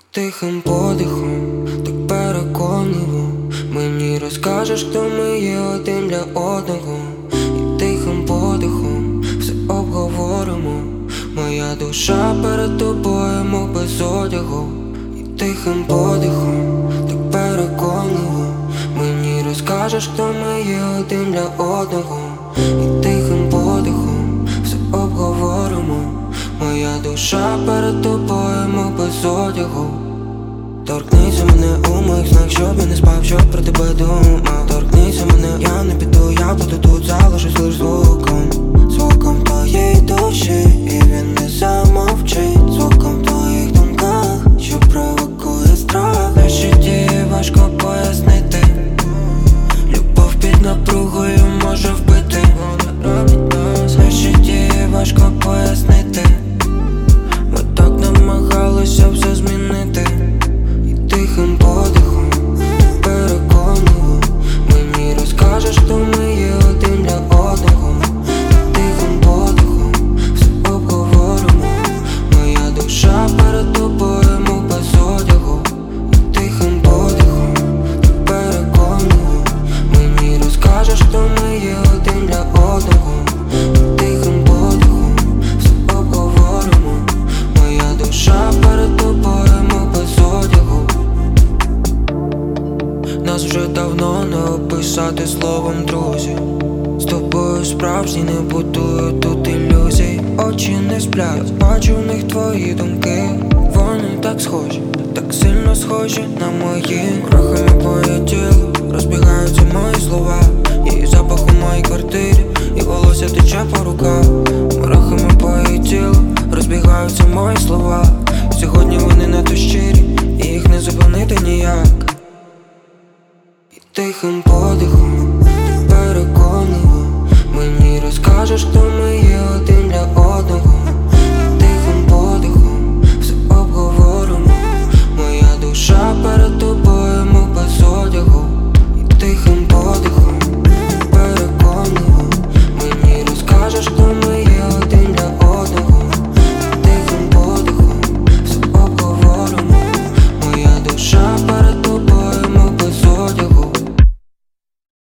Тихим подихом, так переконливо мені розкажеш, хто ми є один для одного. І тихим подихом все обговоримо. Моя душа перед тобою, мов без одягу. І тихим подихом, так переконливо мені розкажеш, хто ми є один для одного. І тихим подихом все обговоримо. Моя душа перед тобою, мов без одягу. Торкнися мене у моїх снах, щоб я не спав, щоб про тебе думав. Торкнися мене, я не піду, я буду тут, залишусь лиш звуком твоєї душі, і він не замовчить. Звуком твоїх думках, що провокує страх. Наші дії важко пояснити. Любов під напругою може вбити. Наші дії важко пояснити. Ми так намагалися все змінити. Тихим подихом, переконливо мені розкажеш, хто ми є один для одного. Тихим подихом все обговоримо. Моя душа перед тобою, мов без одягу. Тихим подихом, переконливо мені розкажеш, хто ми є один для одного. Тихим подихом все обговоримо. Моя душа перед тобою, мов без одягу. Нас вже давно не описати словом друзі. З тобою справжні, не будую тут ілюзій. Очі не сплять, бачу в них твої думки. Вони так схожі, так сильно схожі на мої. Рухами по її тілу розбігаються мої слова. Її запах у моїй квартирі, і волосся тече по руках. Рухами по її тілу розбігаються мої слова. Сьогодні вони надто щирі, і їх не зупинити ніяк. Тихим подихом, переконливо мені розкажеш, хто ми є один для одного.